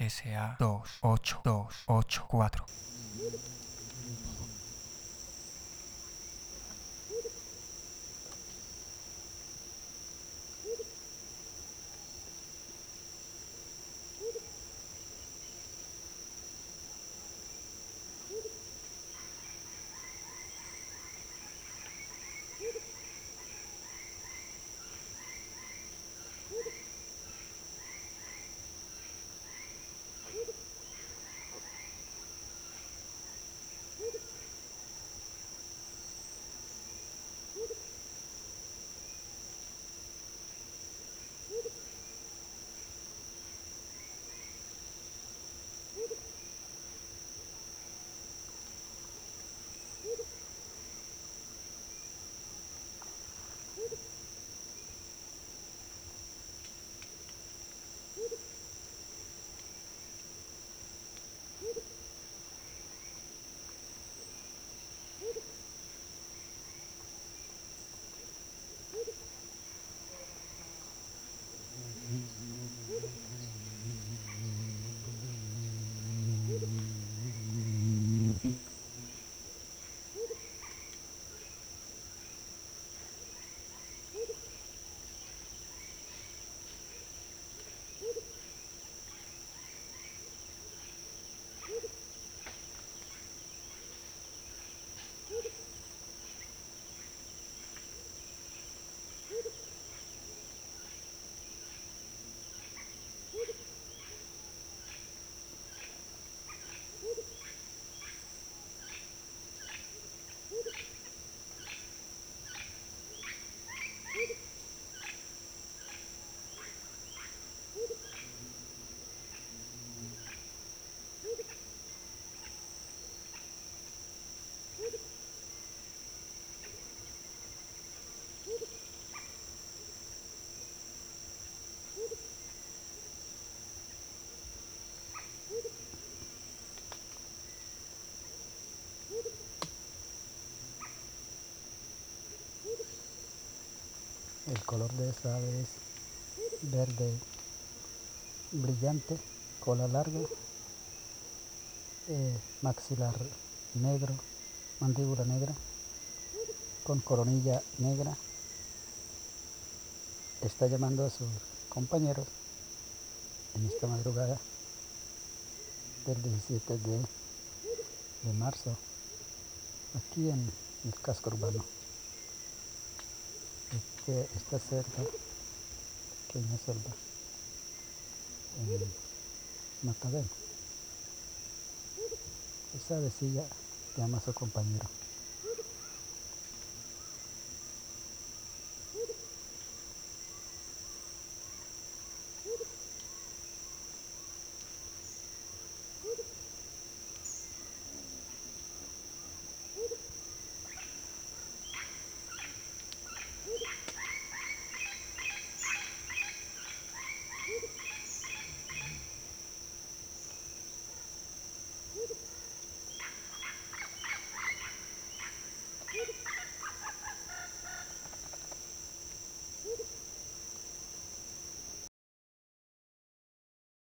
SA28284. El color de esta ave es verde brillante, cola larga, maxilar negro, mandíbula negra, con coronilla negra. Está llamando a sus compañeros en esta madrugada del 17 de marzo, aquí en el casco urbano. Esta selva, pequeña selva, en Matadero. Esa avecilla llama a su compañero.